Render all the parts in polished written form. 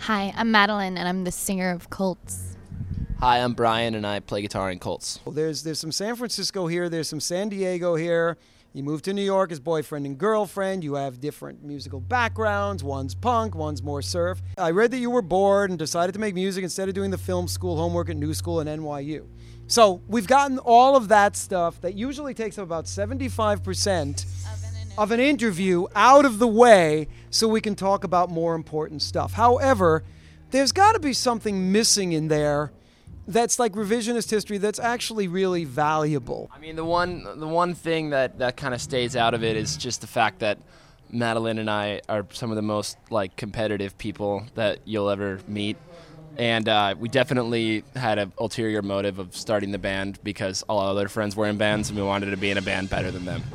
Hi, I'm Madeline, and I'm the singer of Colts. Hi, I'm Brian, and I play guitar in Colts. There's some San Francisco here. There's some San Diego here. You moved to New York as boyfriend and girlfriend. You have different musical backgrounds. One's punk, one's more surf. I read that you were bored and decided to make music instead of doing the film school homework at New School and NYU. So we've gotten all of that stuff that usually takes up about 75% of an interview out of the way so we can talk about more important stuff. However, there's got to be something missing in there that's like revisionist history that's actually really valuable. I mean, the one thing that kind of stays out of it is just the fact that Madeline and I are some of the most like competitive people that you'll ever meet. And we definitely had an ulterior motive of starting the band because all our other friends were in bands and we wanted to be in a band better than them.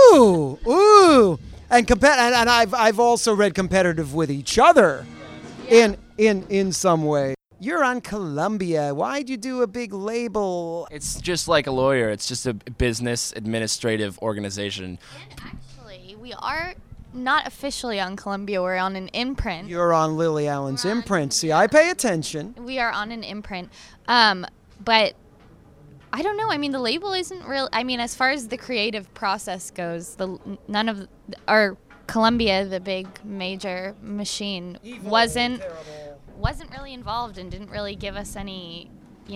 Ooh. And I've also read competitive with each other in some way. You're on Columbia. Why'd you do a big label? It's just like a lawyer. It's just a business administrative organization. And actually, we are not officially on Columbia. We're on an imprint. You're on Lily Allen's imprint. See, I pay attention. We are on an imprint. But I don't know. I mean, the label isn't real. I mean, as far as the creative process goes, none of our Columbia, the big major machine, wasn't really involved and didn't really give us any,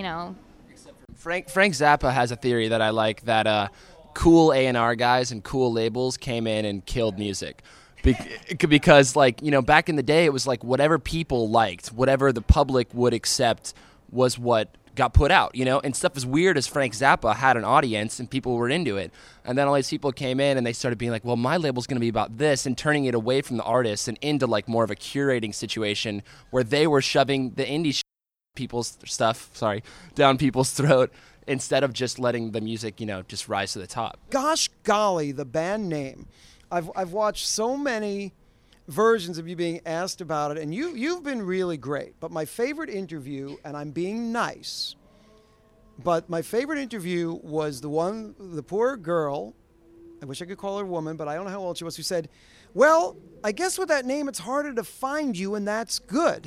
Frank Zappa has a theory that I like that cool A&R guys and cool labels came in and killed music. Because, back in the day, it was like whatever people liked, whatever the public would accept was what got put out, and stuff as weird as Frank Zappa had an audience and people were into it. And then all these people came in and they started being like, well, my label's going to be about this, and turning it away from the artists and into like more of a curating situation where they were shoving the indie people's stuff, down people's throat instead of just letting the music, just rise to the top. Gosh golly, the band name. I've watched so many versions of you being asked about it, and you've been really great. But my favorite interview, and I'm being nice, but my favorite interview was the poor girl, I wish I could call her a woman, but I don't know how old she was, who said, well, I guess with that name it's harder to find you, and that's good.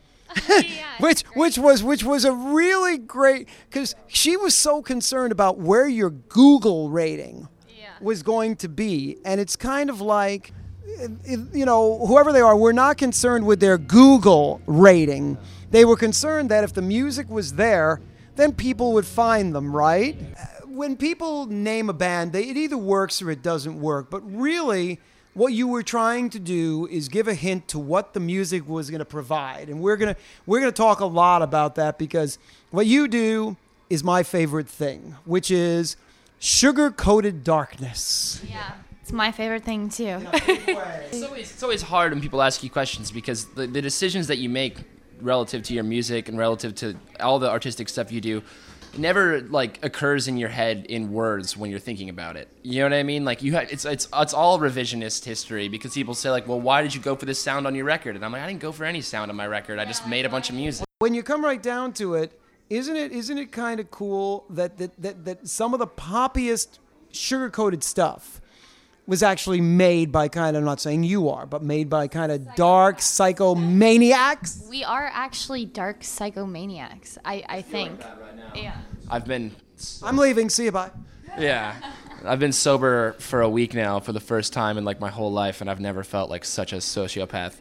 which was a really great, because she was so concerned about where your Google rating was going to be, and it's kind of like, whoever they are, we're not concerned with their Google rating. They were concerned that if the music was there, then people would find them, right? When people name a band, it either works or it doesn't work. But really, what you were trying to do is give a hint to what the music was going to provide. And we're gonna talk a lot about that because what you do is my favorite thing, which is sugar-coated darkness. Yeah. It's my favorite thing, too. It's always hard when people ask you questions because the decisions that you make relative to your music and relative to all the artistic stuff you do never occurs in your head in words when you're thinking about it. You know what I mean? It's all revisionist history because people say well, why did you go for this sound on your record? And I'm like, I didn't go for any sound on my record. I just made a bunch of music. When you come right down to it, isn't it kind of cool that some of the poppiest sugar-coated stuff was actually made by I'm not saying you are, but made by kind of dark psychomaniacs? We are actually dark psychomaniacs, I think. Like that right now. Yeah. I'm leaving. See you, bye. Yeah. I've been sober for a week now for the first time in my whole life, and I've never felt like such a sociopath.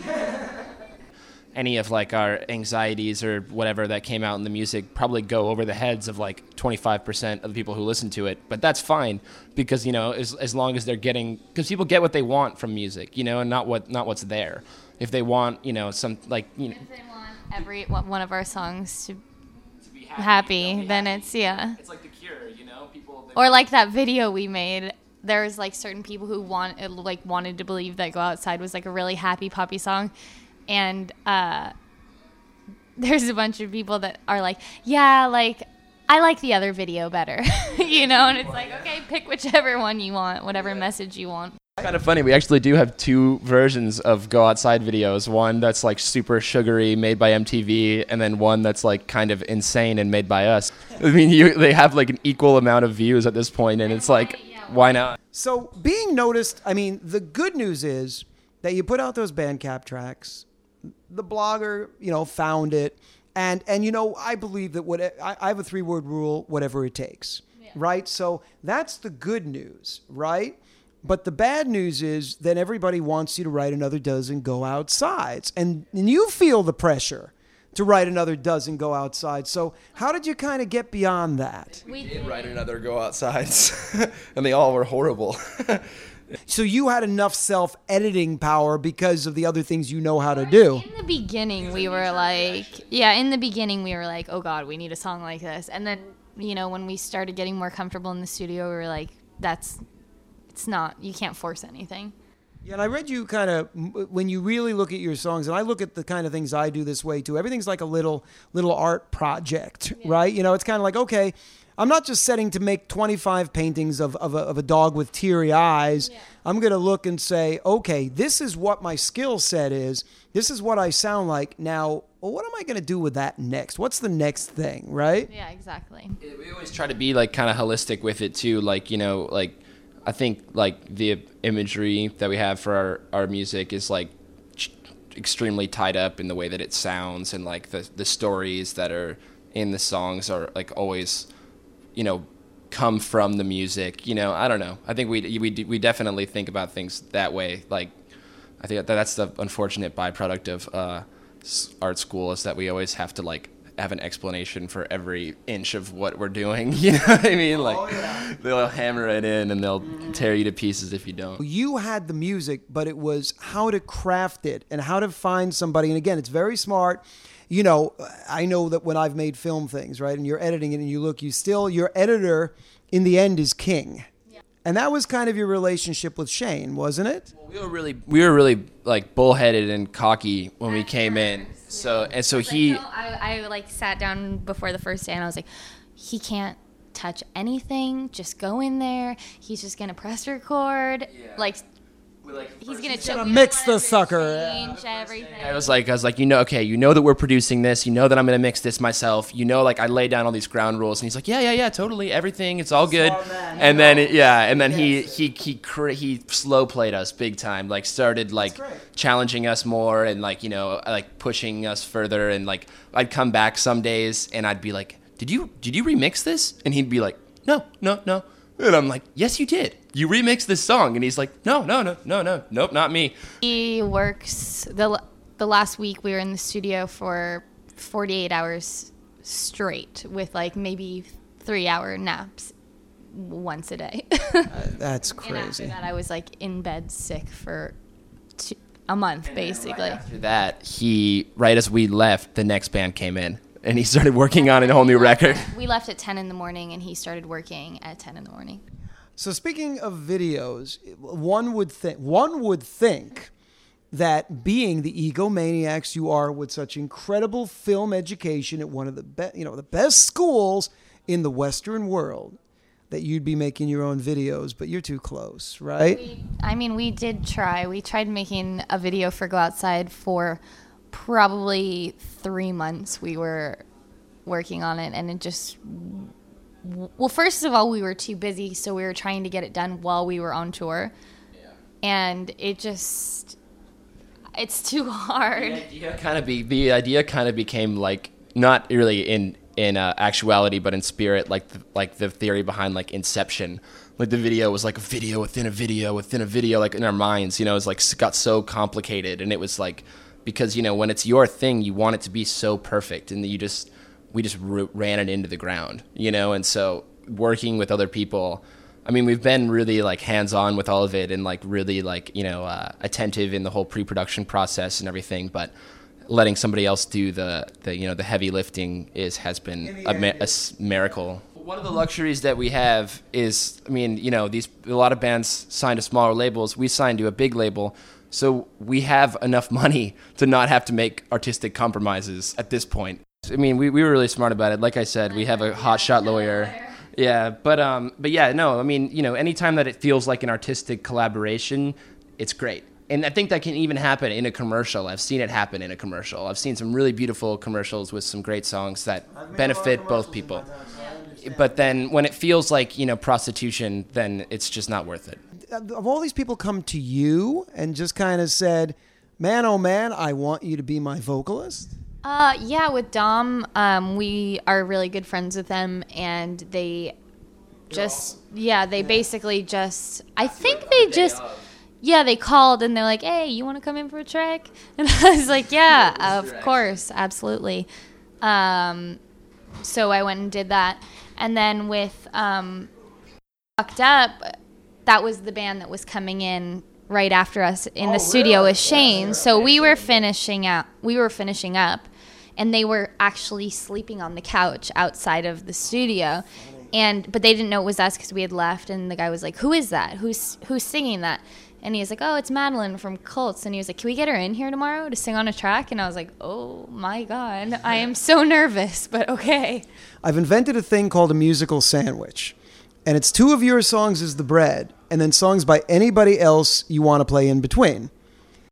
Any of our anxieties or whatever that came out in the music probably go over the heads of 25% of the people who listen to it, but that's fine because as long as they're getting, because people get what they want from music, and not what's there. If they want some if they want every one of our songs to be happy, then it's it's like The Cure, people or that video we made. There was certain people who wanted to believe that Go Outside was a really happy poppy song. And there's a bunch of people that are I like the other video better, and it's okay, pick whichever one you want, whatever message you want. It's kind of funny. We actually do have two versions of Go Outside videos. One that's super sugary, made by MTV, and then one that's kind of insane and made by us. I mean, they have an equal amount of views at this point, and it's why not? So being noticed, I mean, the good news is that you put out those Bandcamp tracks. the blogger, found it. And I believe that I have a 3-word rule, whatever it takes, right? So that's the good news, right? But the bad news is that everybody wants you to write another dozen Go Outsides. And you feel the pressure to write another dozen Go Outsides. So how did you kind of get beyond that? We did write another Go Outsides, and they all were horrible. So you had enough self-editing power because of the other things you know how to do. In the beginning, we were like, oh God, we need a song like this. And then, when we started getting more comfortable in the studio, we were like, you can't force anything. Yeah, and I read you kind of, when you really look at your songs, and I look at the kind of things I do this way too, everything's like a little art project, right? It's kind of like, okay, I'm not just setting to make 25 paintings of a dog with teary eyes. Yeah. I'm going to look and say, okay, this is what my skill set is. This is what I sound like. Now, what am I going to do with that next? What's the next thing, right? Yeah, exactly. We always try to be like kind of holistic with it too. Like, I think like the imagery that we have for our music is like extremely tied up in the way that it sounds, and like the stories that are in the songs are like always, come from the music. I don't know. I think we definitely think about things that way. Like, I think that's the unfortunate byproduct of art school, is that we always have to like have an explanation for every inch of what we're doing. You know what I mean? Like, they'll hammer it in and they'll tear you to pieces if you don't. You had the music, but it was how to craft it and how to find somebody. And again, it's very smart. I know that when I've made film things, right, and you're editing it and your editor in the end is king. Yeah. And that was kind of your relationship with Shane, wasn't it? Well, we were really like bullheaded and cocky when we came in. So I like sat down before the first day and I was like, he can't touch anything. Just go in there. He's just gonna press record. Yeah. He's gonna mix the sucker. Change everything. I was like, you know that we're producing this. You know that I'm gonna mix this myself. I lay down all these ground rules, and he's like, yeah, totally, everything, it's all good. And then he slow played us big time. Like, started like challenging us more and like pushing us further. And like, I'd come back some days and I'd be like, did you remix this? And he'd be like, no. And I'm like, yes, you did. You remixed this song. And he's like, no, nope, not me. He works, the last week we were in the studio for 48 hours straight with like maybe 3-hour naps once a day. That's crazy. And after that, I was like in bed sick for a month, basically. Right after that, right as we left, the next band came in. And he started working on a whole new record. We left at 10 in the morning, and he started working at 10 in the morning. So speaking of videos, one would think that being the egomaniacs you are, with such incredible film education at one of the best schools in the Western world, that you'd be making your own videos, but you're too close, right? We did try. We tried making a video for Go Outside for probably 3 months. We were working on it, and it just, well, first of all, we were too busy, so we were trying to get it done while we were on tour. Yeah. And it's too hard. The idea kind of became like, not really in actuality, but in spirit, like the theory behind like Inception. Like, the video was like a video within a video within a video, like in our minds. It was like, got so complicated, and it was like, because when it's your thing, you want it to be so perfect, and we just ran it into the ground, and so working with other people, we've been really like hands-on with all of it, and like really like attentive in the whole pre-production process and everything, but letting somebody else do the heavy lifting has been a miracle. One of the luxuries that we have is, a lot of bands sign to smaller labels. We signed to a big label. So we have enough money to not have to make artistic compromises at this point. We were really smart about it. Like I said, we have a hotshot lawyer. Yeah, but yeah, no, anytime that it feels like an artistic collaboration, it's great. And I think that can even happen in a commercial. I've seen it happen in a commercial. I've seen some really beautiful commercials with some great songs that benefit both people. But then when it feels like, prostitution, then it's just not worth it. Have all these people come to you and just kind of said, Man, oh man, I want you to be my vocalist. Yeah, with Dom, we are really good friends with them, and they basically just, I think they just, they called and they're like, hey, you want to come in for a track? And I was like, yeah, of course, absolutely. So I went and did that. And then with Fucked Up, that was the band that was coming in right after us in the studio with Shane. So we were finishing up, and they were actually sleeping on the couch outside of the studio. But they didn't know it was us because we had left, and the guy was like, who is that? Who's singing that? And he was like, oh, it's Madeline from Cults. And he was like, can we get her in here tomorrow to sing on a track? And I was like, oh my God, I am so nervous, but okay. I've invented a thing called a musical sandwich. And it's 2 of your songs as the bread, and then songs by anybody else you want to play in between.